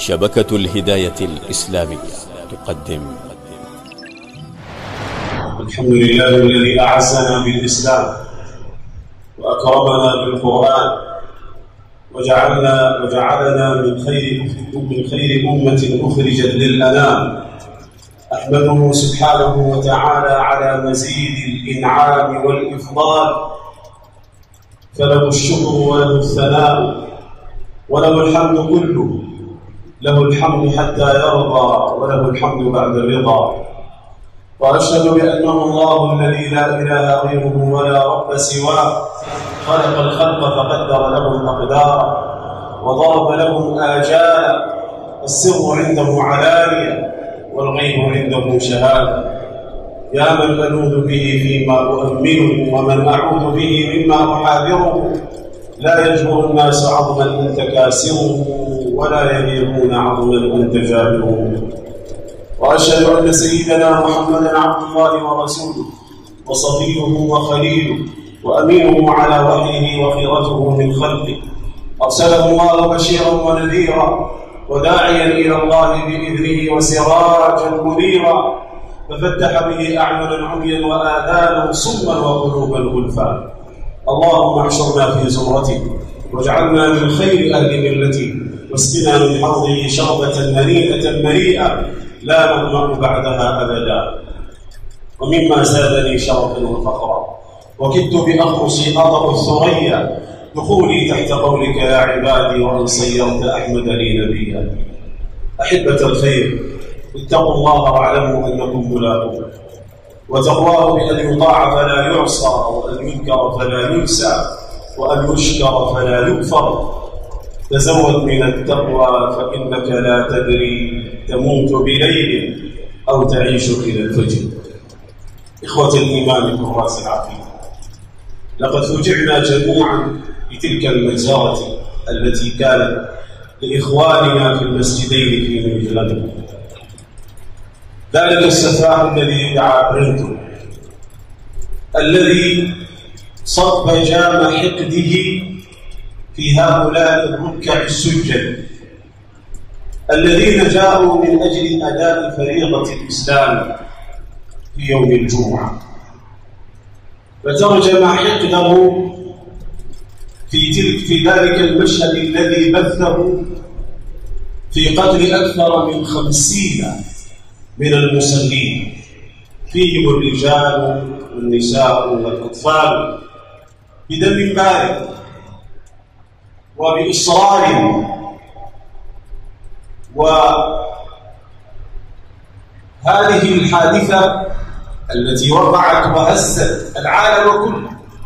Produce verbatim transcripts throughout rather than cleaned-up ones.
شبكة الهداية الإسلامية تقدم. الحمد لله الذي أعزنا بالإسلام وأكرمنا بالقرآن وجعلنا وجعلنا من خير من خير أمة أخرجت للأنام. أحمده سبحانه وتعالى على مزيد الإنعام والإفضال، فله الشكر وله الثناء وله الحمد كله، له الحمد حتى يرضى وله الحمد بعد الرضا. وأشهد بأنه الله الذي لا إله غيره ولا رب سواه، خلق الخلق فقدر لهم أقدارا وضرب لهم آجالا، السر عنده علانية والغيب عنده شهادة. يا من ألوذ به فيما أؤمنه ومن أعوذ به مما أحاذره، لا يجبر الناس عظما أنت كاسره ولا يليقون عظما أنت جابره. وأشهد أن سيدنا محمدا عبد الله ورسوله وصفيه وخليله وأمينه على وحيه وخيرته من خلقه، أرسله الله بشيرا ونذيرا وداعيا إلى الله بإذنه وسراجا منيرا، ففتح به أعينا عميا وآذانا صما وقلوبا غلفا. اللهم احشرنا في زمرته واجعلنا من خير أهل ملته، واسقنا من حوضه شربة هنيئة مريئة لا نظمأ بعدها أبدا. ومما زادني شرفا وفخرا وكدت بأخرصي أضر الثريا، دخولي تحت قولك يا عبادي وأن صيرت أحمد لي نبيا. أحبة الخير، اتقوا الله واعلموا أنكم ملاقوه، وتقواه بأن يطاع فلا يعصى، وأن يذكر فلا ينسى، وأن يشكر فلا يكفر. تزود من التقوى فإنك لا تدري تموت بليل أو تعيش إلى الفجر. إخوة الإيمان كراس العقيدة، لقد فجعنا جميعا بتلك المجزرة التي كانت لإخواننا في المسجدين في نيوزيلندا. ذلك السفاح الذي يدعى برينتون، الذي صب جام حقده في هؤلاء الركع السجد الذين جاءوا من أجل أداء فريضة الإسلام في يوم الجمعة، فترجم حقده في تلك في ذلك المشهد الذي بثه في قتل أكثر من خمسين من المصلين، فيهم الرجال والنساء والأطفال، بدم بارد وبإصرار. وهذه الحادثة التي وقعت وهزت العالم كله،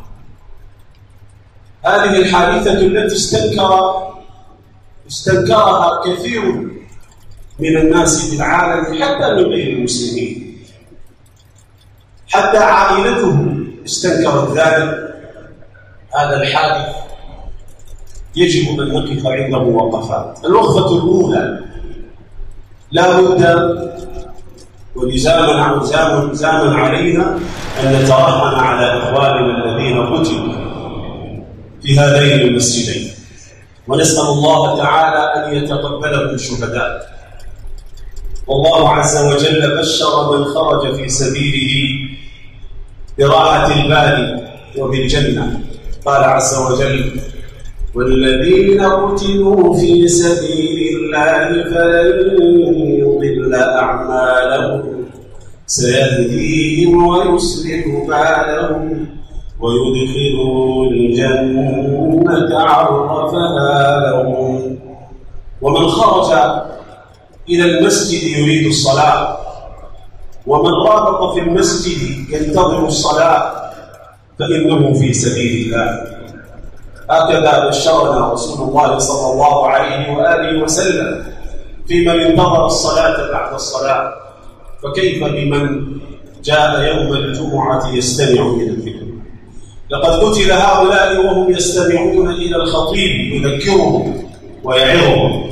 هذه الحادثة التي استنكر استنكرها كثير من الناس في العالم حتى من غير المسلمين، حتى عائلته استنكرت ذلك. هذا الحادث يجب أن نقف عنده وقفات. الوقفة الأولى، لا بد ولزاما زاما علينا أن نترحم على إخواننا الذين قتلوا في هذين المسجدين، ونسأل الله تعالى أن يتقبلهم شهداء. والله عز وجل بشر من خرج في سبيله براحة البال وبالجنة، قال عز وجل: والذين قتلوا في سبيل الله فلن يضل أعمالهم سيهديهم ويصلح بالهم ويدخلهم الجنة عرفها لهم. ومن خرج إلى المسجد يريد الصلاة، ومن رابط في المسجد ينتظر الصلاة، فإنه في سبيل الله. هكذا بشرنا رسول الله صلى الله عليه وآله وسلم في من انتظر الصلاة بعد الصلاة، فكيف بمن جاء يوم الجمعة يستمع إلى الذكر؟ لقد قتل هؤلاء وهم يستمعون إلى الخطيب يذكرهم ويعظهم.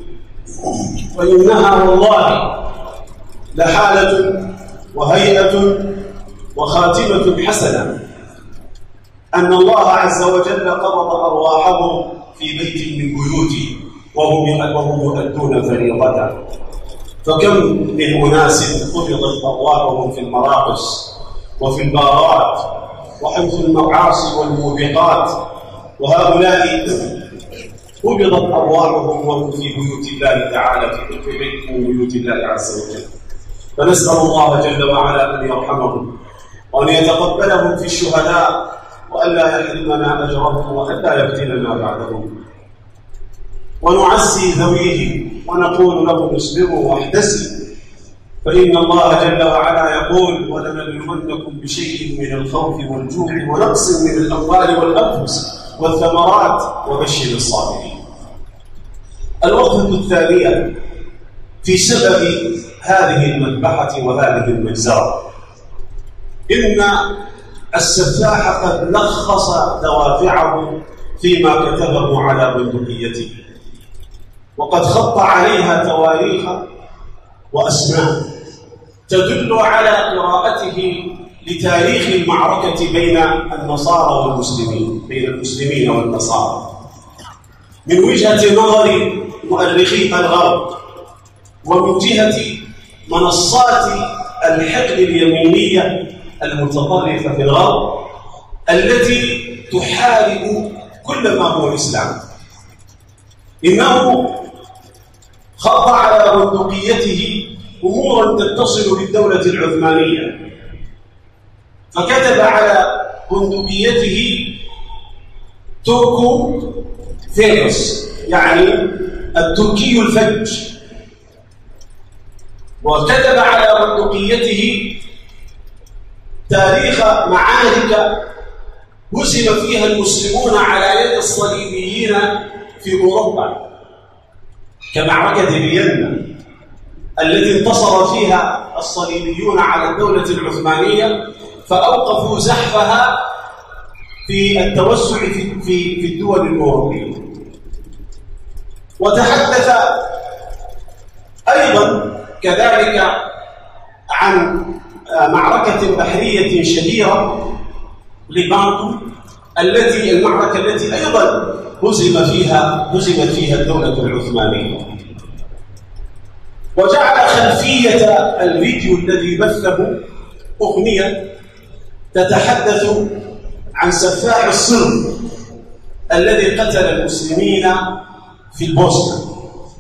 وإنها والله لحالة وهيئة وخاتمة حسنة أن الله عز وجل قبض أرواحهم في بيت من بيوته وهم وهم يؤدون فريضته. فكم من أناس قبضت أرواحهم في المراقص وفي البارات وحيث المعاصي والموبقات، وهؤلاء قبضت أرواحهم وهم في بيوت الله تعالى، في بيت من بيوت الله عز وجل. فنسأل الله جل وعلا أن يرحمهم وأن يتقبلهم في الشهداء، وألا يحرمنا أجرهم وألا يفتننا بعدهم. ونعزي ذويه ونقول لهم اصبروا واحتسبوا، فإن الله جل وعلا يقول: ولنبلونكم بشيء من الخوف والجوع ونقص من الأموال والأنفس والثمرات وبشر الصابرين. الوقفة الثانية في سبب هذه المذبحة وهذه المجزرة: إن السفاح قد لخص دوافعه فيما كتبه على بندقيته، وقد خط عليها تواريخ وأسماء تدل على قراءته لتاريخ المعركة بين النصارى والمسلمين، بين المسلمين والنصارى، من وجهة نظر مؤرخي الغرب، ومن جهة منصات الحقد اليمينية المتطرفة في الغرب التي تحارب كل ما هو الإسلام. إنه خط على بندقيته أمورا تتصل بالدولة العثمانية، فكتب على بندقيته تركو فيروس، يعني التركي الفج، وكتب على بندقيته تاريخ معارك هزم فيها المسلمون على يد الصليبيين في أوروبا، كمعركة فيينا التي انتصر فيها الصليبيون على الدولة العثمانية فأوقفوا زحفها في التوسع في في الدول الأوروبية. وتحدث أيضا كذلك عن معركة بحرية شهيرة لبانتو، التي المعركة التي أيضا هزم فيها هزمت فيها الدولة العثمانية. وجعل خلفية الفيديو الذي بثه أغنية تتحدث عن سفاح الصرب الذي قتل المسلمين في البوسنة،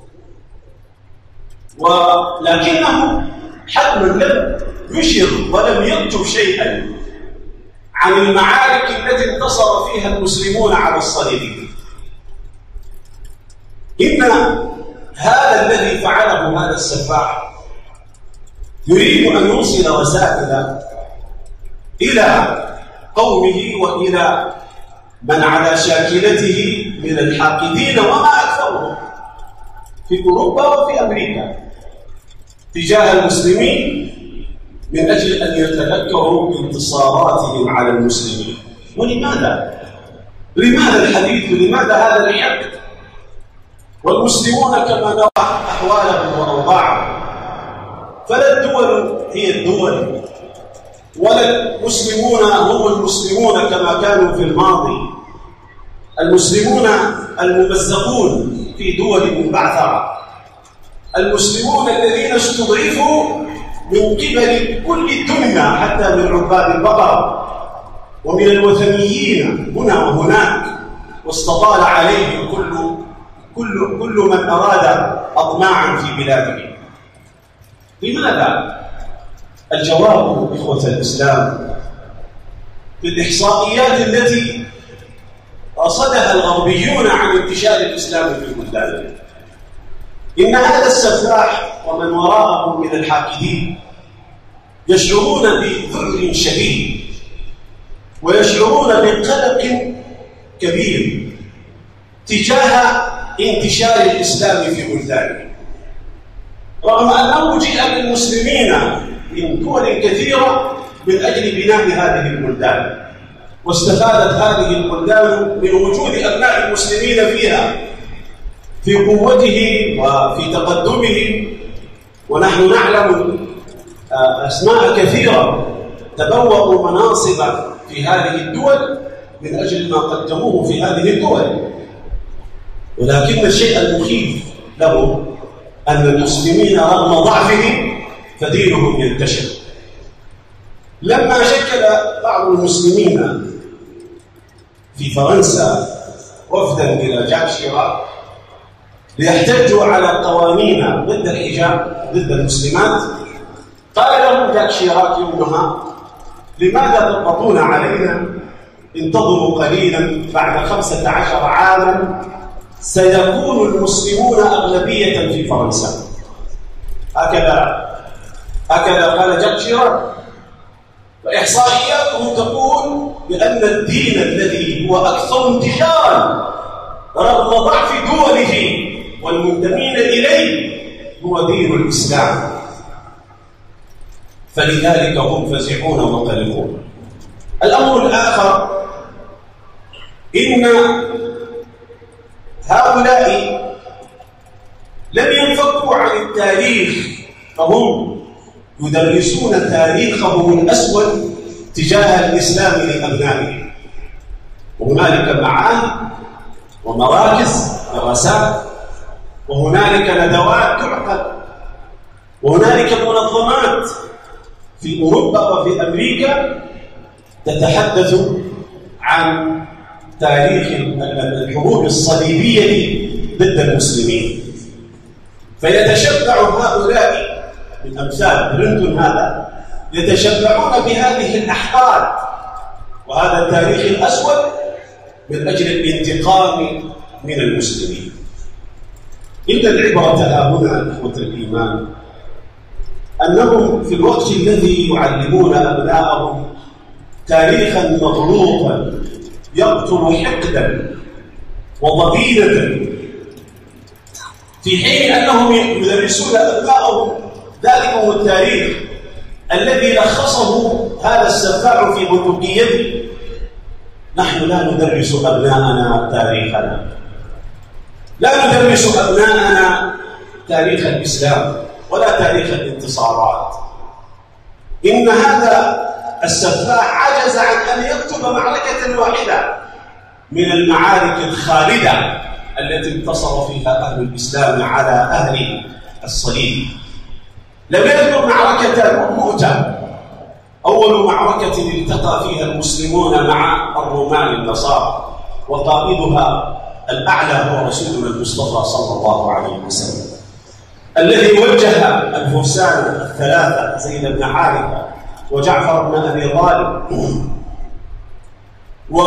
ولكنه حتما لم يشر ولم يكتب شيئا عن المعارك التي انتصر فيها المسلمون على الصليبيين. إن هذا الذي فعله هذا السفاح يريد أن يوصل رسائل إلى قومه وإلى من على شاكلته من الحاقدين، وما أكثرهم في أوروبا وفي أمريكا، تجاه المسلمين من أجل أن يتذكروا انتصاراتهم على المسلمين. ولماذا؟ لماذا الحديث؟ لماذا هذا الحقد؟ والمسلمون كما نرى أحوالهم وأوضاعهم، فلا الدول هي الدول، ولا المسلمون هم المسلمون كما كانوا في الماضي. المسلمون الممزقون في دول مبعثرة، المسلمون الذين استضعفوا من قبل كل الدنيا، حتى من عباد البقر ومن الوثنيين هنا وهناك، واستطال عليهم كل كل كل من أراد أطماعا في بلاده. لماذا؟ الجواب إخوة الإسلام في الإحصائيات التي رصدها الغربيون عن انتشار الإسلام في بلدانهم. إن هذا السفاح ومن وراءه من الحاقدين يشعرون بذعر شديد، ويشعرون بقلق كبير تجاه انتشار الإسلام في بلدانهم، رغم أنه جاء للمسلمين من دول كثيرة من أجل بناء هذه البلدان، واستفادت هذه البلدان من وجود أبناء المسلمين فيها في قوتهم وفي تقدمهم. ونحن نعلم أسماء كثيرة تبوأوا مناصب في هذه الدول من أجل ما قدموه في هذه الدول. ولكن الشيء المخيف له أن المسلمين رغم ضعفهم فدينهم ينتشر. لما شكل بعض المسلمين في فرنسا وفدا إلى جاك شيراك ليحتجوا على قوانين ضد الحجاب ضد المسلمات، قال لهم جاك شيراك يومها: لماذا تضغطون علينا؟ انتظروا قليلا، بعد خمسة عشر عاما سيكون المسلمون أغلبية في فرنسا. هكذا هكذا قال جاك شيراك. وإحصائياتهم تقول بأن الدين الذي هو أكثر انتشارا رغم ضعف دوله والمنتمين إليه هو دين الإسلام، فلذلك هم فزعون وقلقون. الأمر الآخر إن هؤلاء لم ينفكوا عن التاريخ، فهم يدرسون تاريخهم الأسود تجاه الإسلام لأبنائهم. وهنالك معاهد ومراكز دراسات، وهنالك ندوات تعقد، وهنالك منظمات في أوروبا وفي أمريكا تتحدث عن تاريخ الحروب الصليبية ضد المسلمين. فيتشبع هؤلاء من أمثال برنتون هذا يتشبعون بهذه الأحقاد وهذا التاريخ الأسود من أجل الانتقام من المسلمين. إن العبرة ها هنا إخوة الإيمان أنهم في الوقت الذي يعلمون أبناءهم تاريخا مغلوطا يقتل حقدا وضغينة، في حين أنهم يدرسون أبناءهم ذلكم التاريخ الذي لخصه هذا السفاح في بندقيته. نحن لا ندرس أبناءنا تاريخنا، لا ندرس أبناءنا تاريخ الإسلام ولا تاريخ الانتصارات. إن هذا السفاح عجز عن أن يكتب معركة واحدة من المعارك الخالدة التي انتصر فيها أهل الإسلام على أهل الصليب. لم يذكر معركة مؤتة، أول معركة التقى فيها المسلمون مع الرومان النصارى، وقائدها الأعلى هو رسولنا المصطفى صلى الله عليه وسلم، الذي وجه الفرسان الثلاثة زيد بن حارثة وجعفر بن أبي طالب و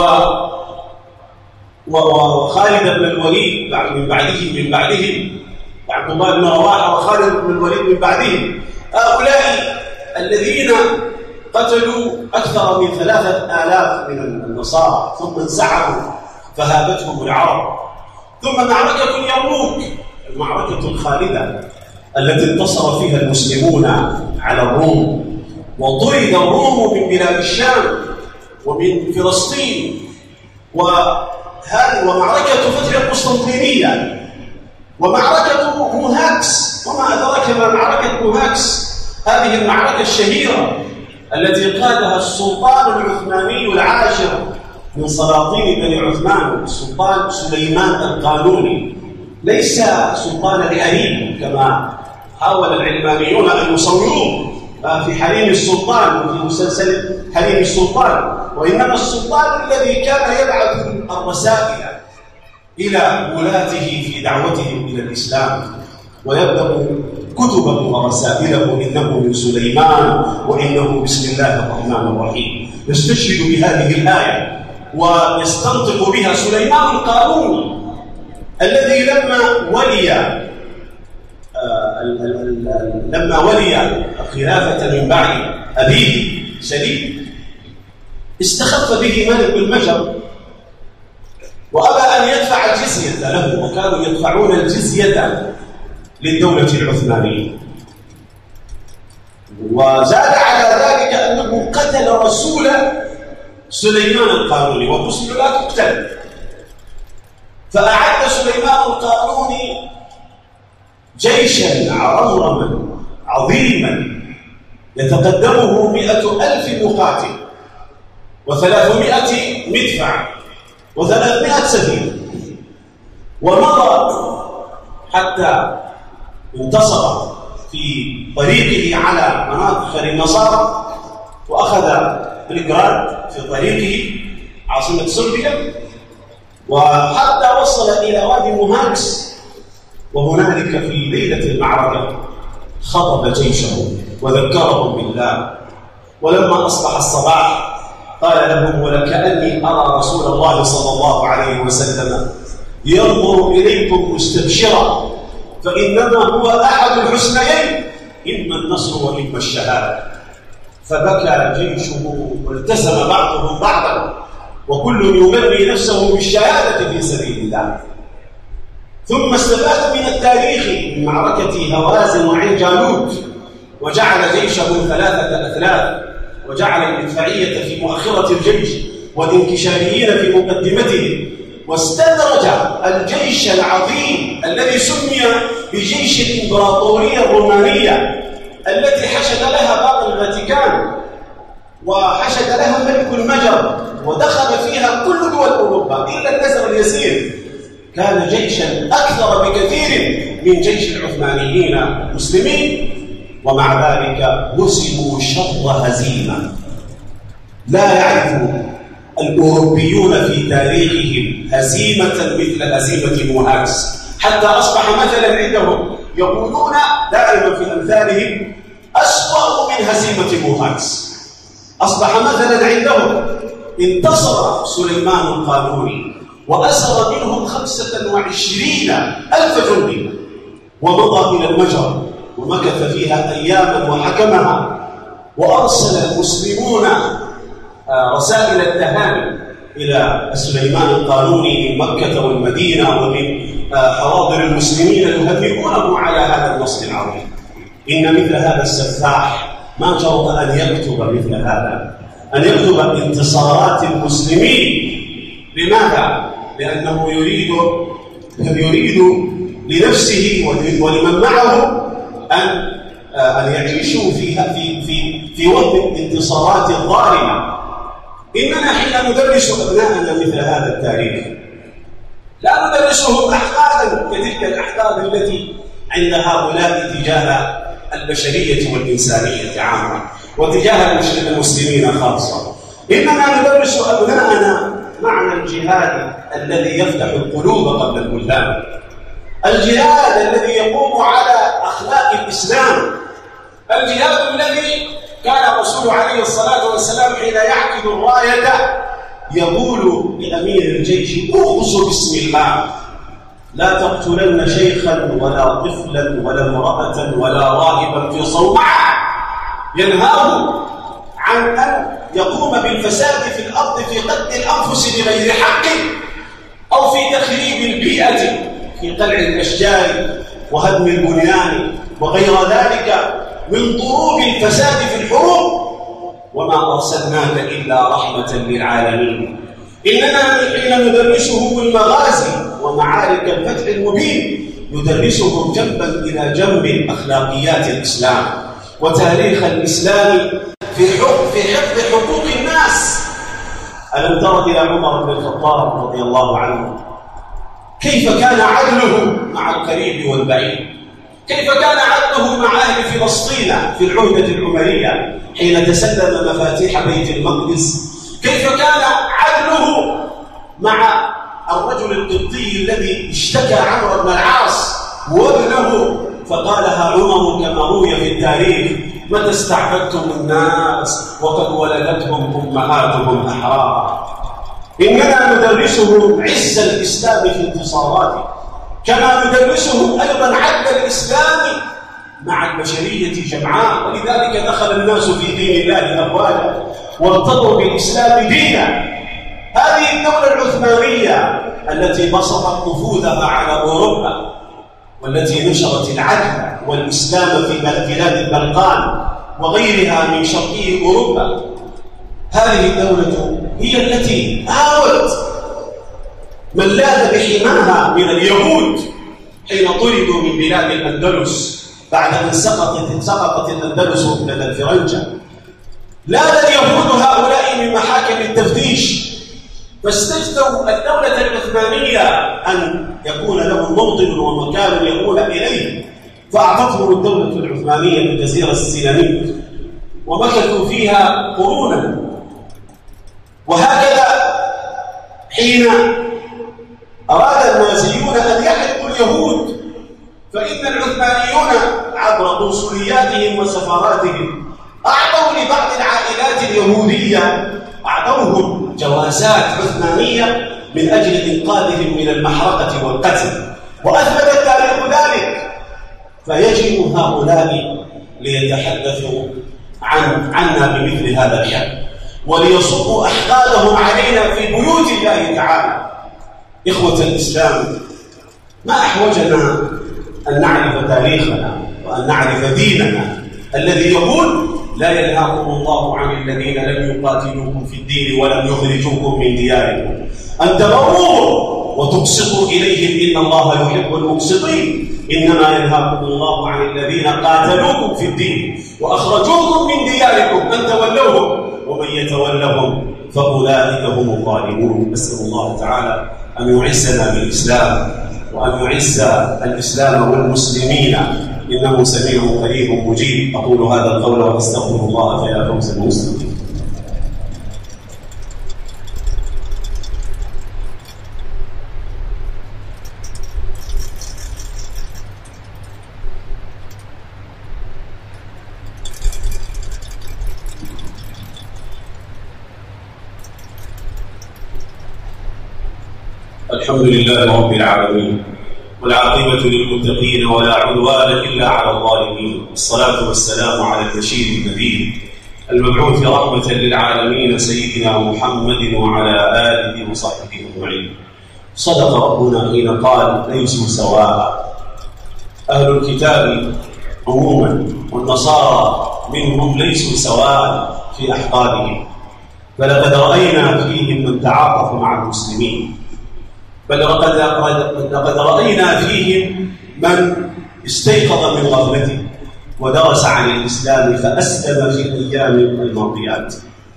وخالد بن الوليد من بعده من بعدهم عبد الله بن رواحة وخالد بن الوليد من بعدهم. هؤلاء الذين قتلوا أكثر من ثلاثة آلاف من النصارى ثم انسحبوا فهابتهم العرب. ثم معركة اليرموك، المعركة الخالدة التي انتصر فيها المسلمون على الروم، وطرد الروم من بلاد الشام ومن فلسطين. وهذه ومعركة فتح القسطنطينية، ومعركة موهاكس، وما أدراك ما معركة موهاكس، هذه المعركة الشهيرة التي قادها السلطان العثماني العاشر من سلاطين بني عثمان، السلطان سليمان القانوني، ليس سلطان الحريم كما حاول العلمانيون أن يصوروه في حريم السلطان وفي مسلسل حريم السلطان، وإنما السلطان الذي كان يبعث الرسائل إلى ولاته في دعوتهم إلى الإسلام، ويبدأ كتبه ورسائله إنه من سليمان وإنه بسم الله الرحمن الرحيم، يستشهد بهذه الآية ويستنطق بها سليمان القانوني الذي لما ولي آه لما ولي الخلافة من بعد أبيه سليم استخف به ملك المجر وأبى أن يدفع الجزية له، وكانوا يدفعون الجزية للدولة العثمانية. وزاد على ذلك أنه قتل رسول سليمان القانوني، والرسل لا تقتل. فأعد سليمان القانوني جيشا عرمرما عظيما يتقدمه مئة ألف مقاتل وثلاثمائة مدفع وثلاثمائة سفينة، ومضى حتى انتصر في طريقه على مناطق النصارى، وأخذ بلغراد في طريقه عاصمة صربيا، وحتى وصل إلى وادي موهاكس. وهنالك في ليلة المعركة خطب جيشه وذكرهم بالله، ولما أصبح الصباح قال لهم: ولكأني أرى رسول الله صلى الله عليه وسلم ينظر إليكم مستبشرا، فإنما هو أحد الحسنيين، إما النصر وإما الشهادة. فبكى جيشه والتزم بعضهم بعضا، وكل يمني نفسه بالشهادة في سبيل الله. ثم استفاد من التاريخ من معركة هوازن وعين جالوت، وجعل جيشه ثلاثة أثلاث، وجعل المدفعية في مؤخرة الجيش والانكشاريين في مقدمته، واستدرج الجيش العظيم الذي سمي بجيش الإمبراطورية الرومانية التي حشد لها باقي الفاتيكان وحشد لها ملك المجر، ودخل فيها كل دول أوروبا إلا النزر اليسير. كان جيشا أكثر بكثير من جيش العثمانيين المسلمين، ومع ذلك هزموا شر هزيمة. لا يعرف الأوروبيون في تاريخهم هزيمة مثل هزيمة موهاكس، حتى أصبح مثلا عندهم يقولون دائما في أمثالهم: أسوأ من هزيمة موهاكس. أصبح مثلا عندهم: انتصر سليمان القانوني وأسر منهم خمسة وعشرين ألف جندي، ومضى إلى المجر ومكث فيها أياما وحكمها، وأرسل المسلمون رسائل التهاني إلى سليمان القانوني من مكة والمدينة ومن حواضر المسلمين يهنئونه على هذا النصر العظيم. إن مثل هذا السفاح ما جرؤ أن يكتب مثل هذا، أن يكتب انتصارات المسلمين. لماذا؟ لأنه يريد يريد لنفسه ولمن معه أن أن يعيشوا في في في في وقت الانتصارات الظالمة. إننا حين ندرس أبنائنا مثل هذا التاريخ لا ندرسهم أحداثا كتلك الأحداث التي عند هؤلاء تجاه البشرية والإنسانية عامة وتجاه المسلمين خاصة. إننا ندرس أبنائنا معنى الجهاد الذي يفتح القلوب قبل البلدان، الجهاد الذي يقوم على أخلاق الإسلام، الجهاد الذي كان الرسول عليه الصلاة والسلام حين يعقد الراية يقول لأمير الجيش: اغص بسم الله، لا تقتلن شيخا ولا طفلا ولا امرأة ولا راهبا في صومعة. ينهاه عن أن يقوم بالفساد في الأرض في قتل الأنفس بغير حق، أو في تخريب البيئة في قلع الأشجار وهدم البنيان وغير ذلك من ضروب الفساد في الحروب. وما أرسلناك إلا رحمة للعالمين. إننا حين ندرسهم المغازي ومعارك الفتح المبين ندرسهم جنبا إلى جنب أخلاقيات الإسلام وتاريخ الإسلام في حفظ في حفظ حقوق الناس. ألم تر إلى عمر بن الخطاب رضي الله عنه كيف كان عدله مع القريب والبعيد؟ كيف كان عدله مع أهل فلسطين في العهدة العمرية حين تسلم مفاتيح بيت المقدس؟ كيف كان عدله مع الرجل القبطي الذي اشتكى عمرو بن العاص وابنه فقالها عمر كما روي في التاريخ: متى استعبدتم الناس وقد ولدتهم أمهاتهم أحرارا. إننا ندرسهم عز الإسلام في انتصاراته، كما ندرسهم أيضا عدل الإسلام مع البشرية جمعاء. ولذلك دخل الناس في دين الله أفواجا وارتضوا بالإسلام دينا. هذه الدولة العثمانية التي بسطت نفوذها على أوروبا والتي نشرت العدل والإسلام في بلاد البلقان وغيرها من شرقي أوروبا، هذه الدولة هي التي آوت من لاذ بحماها من اليهود حين طردوا من بلاد الأندلس بعد أن سقطت سقطت الأندلس لدى الفرنجة. لاذ اليهود هؤلاء من محاكم التفتيش فاستفتوا الدولة العثمانية أن يكون له موطن ومكان يؤول إليه، فأعطتهم الدولة العثمانية الجزيرة السينامية ومكثوا فيها قرونا. وهكذا حين أراد النازيون أن يحرقوا اليهود، فإن العثمانيون عبر قنصلياتهم وسفاراتهم أعطوا لبعض العائلات اليهودية أعطوهم جوازات عثمانية من أجل إنقاذهم من المحرقة والقتل، وأثبت التاريخ ذلك. فيجب هؤلاء ليتحدثوا عن عنا بمثل هذا الحد وليصبوا أحقادهم علينا في بيوت الله تعالى. إخوة الإسلام، ما أحوجنا أن نعرف تاريخنا وأن نعرف ديننا الذي يقول: لا ينهاكم الله عن الذين لم يقاتلوكم في الدين ولم يخرجوكم من دياركم أن تبروهم وتقسطوا إليهم إن الله يحب المقسطين، إنما ينهاكم الله عن الذين قاتلوكم في الدين وأخرجوكم من دياركم أن تولوهم ومن يتولهم فأولئك هم الظالمون. أسأل الله تعالى أن يعزنا بالإسلام وأن يعز الإسلام والمسلمين، إنه سميع قريب مجيب. أقول هذا القول وأستغفر الله فيا فوز المسلمين. الحمد لله رب العالمين، والعاقبة للمتقين ولا عدوان إلا على الظالمين، والصلاة والسلام على البشير النبي المبعوث رحمة للعالمين سيدنا محمد وعلى آله وصحبه أجمعين. صدق ربنا حين قال: ليسوا سواء. أهل الكتاب عموما والنصارى منهم ليسوا سواء في أحقادهم، فلقد رأينا فيهم من تعاطف مع المسلمين، بل لقد رأينا فيهم من استيقظ من غفلته ودرس عن الإسلام فأسلم في الأيام الماضيات.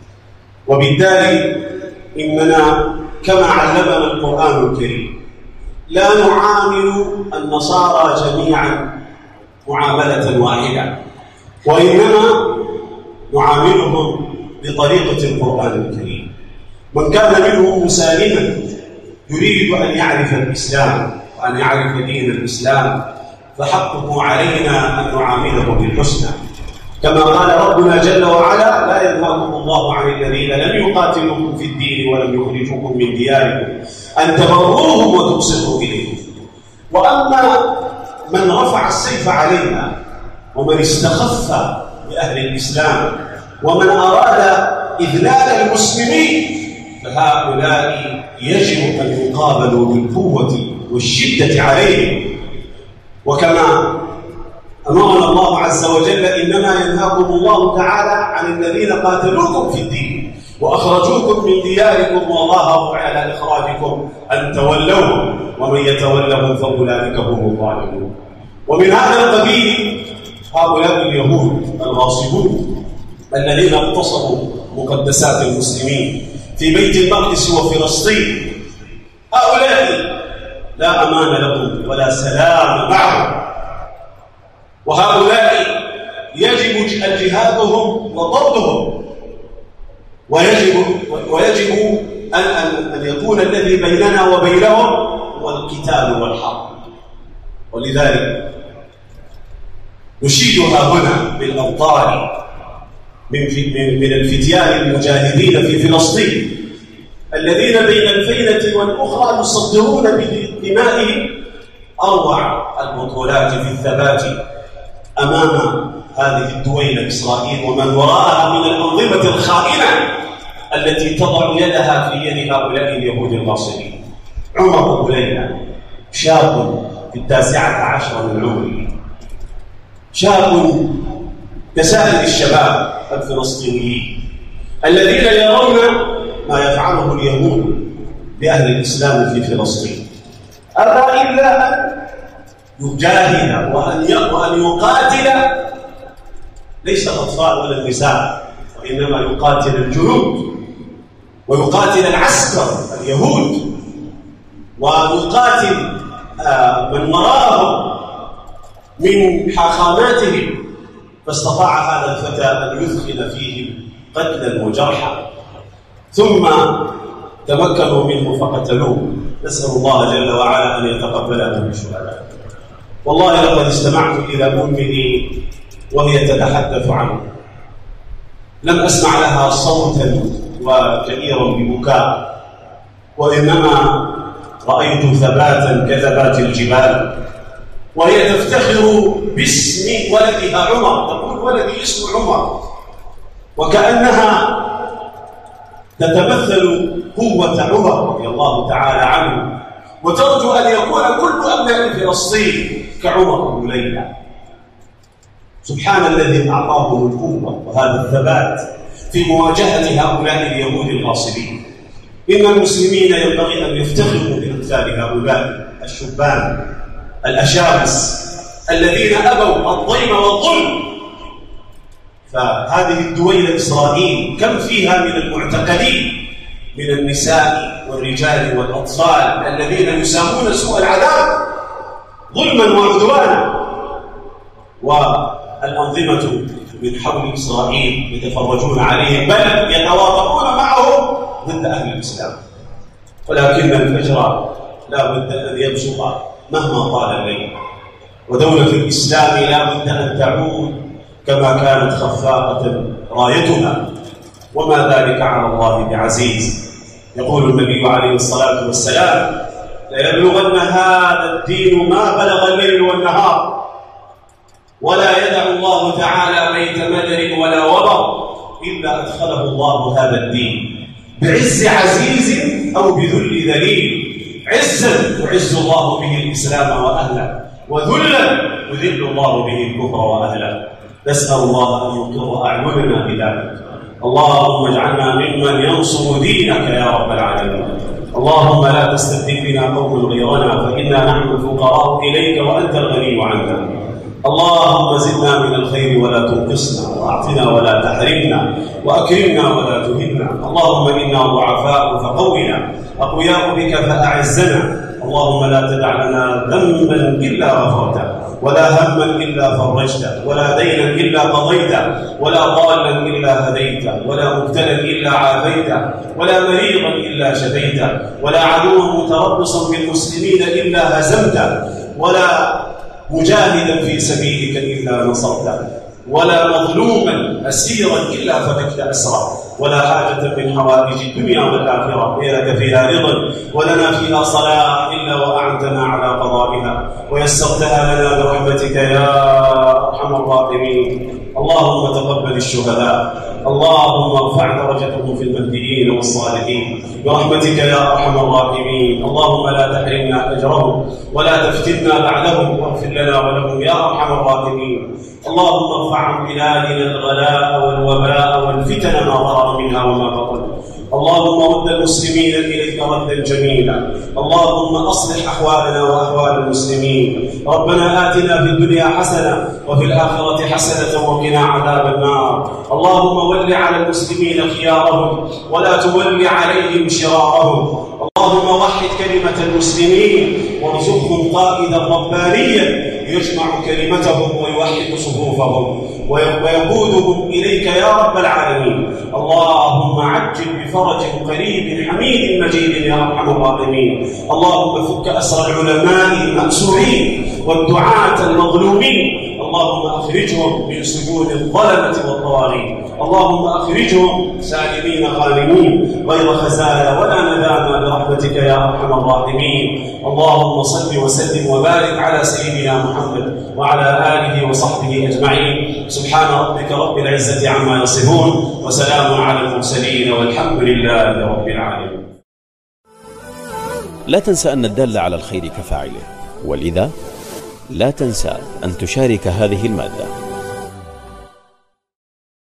وبالتالي إننا كما علمنا القرآن الكريم لا نعامل النصارى جميعا معاملة واحدة، وإنما نعاملهم بطريقة القرآن الكريم. من كان منهم مسالما يريد أن يعرف الإسلام وأن يعرف دين الإسلام فحقه علينا أن نعامله بالحسنى، كما قال ربنا جل وعلا: لا ينهاكم الله عن الذين لم يقاتلوكم في الدين ولم يخرجوكم من دياركم أن تبروهم وتقسطوا إليهم. وأما من رفع السيف علينا ومن استخف بأهل الإسلام ومن أراد إذلال المسلمين فهؤلاء يجب أن يقابلوا بالقوة والشدة عليهم. وكما أمرنا الله عز وجل: إنما ينهاكم الله تعالى عن الذين قاتلوكم في الدين وأخرجوكم من دياركم وظاهروا على إخراجكم أن تولوهم ومن يتولهم فأولئك هم الظالمون. ومن هذا القبيل هؤلاء اليهود الغاصبون الذين اغتصبوا مقدسات المسلمين في بيت المقدس وفلسطين، هؤلاء لا أمان لهم ولا سلام معهم، وهؤلاء يجب جهادهم وطردهم، ويجب ويجب أن أن يكون الذي بيننا وبينهم هو القتال والحرب. ولذلك نشيدها هنا بالأبطال من من الفتيان المجاهدين في فلسطين الذين بين الفينة والأخرى يصدرون بدمائهم أروع البطولات في الثبات أمام هذه الدويلة إسرائيل ومن وراءها من الأنظمة الخائنة التي تضع يدها في يد هؤلاء اليهود الغاصبين. عمر بن ليلى شاب في التاسعة عشر من عمره، شاب كسائر الشباب الفلسطينيين الذين يرون ما يفعله اليهود بأهل الإسلام في فلسطين، أرى إلا أن يجاهد وأن يقاتل ليس الأطفال ولا النساء، وإنما يقاتل الجنود ويقاتل العسكر اليهود ويقاتل من وراءهم من حاخاماتهم، فاستطاع هذا الفتى أن يثخن فيهم قتلا وجرحا، ثم تمكنوا منه فقتلوه. نسأل الله جل وعلا أن يتقبلها من الشهداء. والله لقد استمعت إلى أمه وهي تتحدث عنه، لم أسمع لها صوتا وكثيرا ببكاء، وإنما رأيت ثباتا كثبات الجبال، وهي تفتخر باسم ولدها عمر، تقول ولدي اسمه عمر، وكأنها تتمثل قوة عمر رضي الله تعالى عنه، وترجو أن يكون كل أبناء فلسطين كعمر بن ليلى. سبحان الذي أعطاهم القوة وهذا الثبات في مواجهة هؤلاء اليهود الغاصبين. إن المسلمين ينبغي أن يفتخروا بأمثال هؤلاء الشبان الأشابس الذين أبوا الضيم والظلم. فهذه الدويلة إسرائيل كم فيها من المعتقلين من النساء والرجال والأطفال الذين يسامون سوء العذاب ظلما وعدوانا، والأنظمة من حول إسرائيل يتفرجون عليهم، بل يتواطؤون معهم ضد أهل الإسلام. ولكن الفجر لا بد أن يبزغ مهما طال الليل، ودولة الإسلام لا بد أن تعود كما كانت خفاقة رايتها، وما ذلك على الله بعزيز. يقول النبي عليه الصلاة والسلام: ليبلغن هذا الدين ما بلغ الليل والنهار، ولا يدع الله تعالى بيت مدر ولا وبر إلا أدخله الله هذا الدين بعز عزيز أو بذل ذليل. عزا يعز الله به الإسلام وأهله، وذلا يذل الله به الكفر وأهله. نسأل الله أن يقر أعيننا بذلك. اللهم اجعلنا ممن ينصر دينك يا رب العالمين. اللهم لا تستبدل بنا قوما غيرنا، فإنا نحن الفقراء إليك وأنت الغني عنا. اللهم زدنا من الخير ولا تنقصنا، وأعطنا ولا تحرمنا، وأكرمنا ولا تهنا. اللهم إنا ضعفاء فقونا، أقوياء بك فأعزنا. اللهم لا تدع لنا ذنبا إلا غفرته، ولا هما إلا فرجته، ولا دينا إلا قضيته، ولا ضالا إلا هديته، ولا مبتلا إلا عافيته، ولا مريضا إلا شفيته، ولا عدوا متربصا بالمسلمين إلا هزمته، ولا مجاهدا في سبيلك إلا نصرته، ولا مظلوما أسيرا إلا فككت أسره، ولا حاجة من حوائج الدنيا والآخرة لك فيها رضا ولنا فيها صلاح إلا وأعنتنا على قضائها ويسرتها لنا برحمتك يا أرحم الراحمين. اللهم تقبل الشهداء، اللهم ارفع درجتهم في المهديين والصالحين برحمتك يا أرحم الراحمين. اللهم لا تحرمنا أجرهم ولا تفتنا بعدهم، واغفر لنا ولهم يا أرحم الراحمين. اللهم ارفع عن بلادنا الغلاء والوباء والفتن ما ظهر منها وما بطن. اللهم رد المسلمين إليك ردا جميلا. اللهم أصلح أحوالنا وأحوال المسلمين. ربنا آتنا في الدنيا حسنة وفي الآخرة حسنة وقنا عذاب النار. اللهم ول على المسلمين خيارهم ولا تول عليهم شرارهم. اللهم وحد كلمة المسلمين وارزقهم قائدا ربانيا يجمع كلمتهم ويوحد صفوفهم ويقودهم إليك يا رب العالمين. اللهم عجل بفرج قريب حميد مجيد يا أرحم الراحمين. اللهم فك أسر العلماء المأسورين والدعاة المظلومين. اللهم أخرجهم من سجون الظلمة والطواغيت. اللهم أخرجهم سالمين غانمين غير خزايا ولا ندامى برحمتك يا أرحم الراحمين. اللهم صل وسلم وبارك على سيدنا محمد وعلى آله وصحبه أجمعين. سبحان ربك رب العزة عما يصفون، وسلام على المرسلين، والحمد لله رب العالمين. لا تنسى أن الدال على الخير كفاعله، ولذا لا تنسى أن تشارك هذه المادة.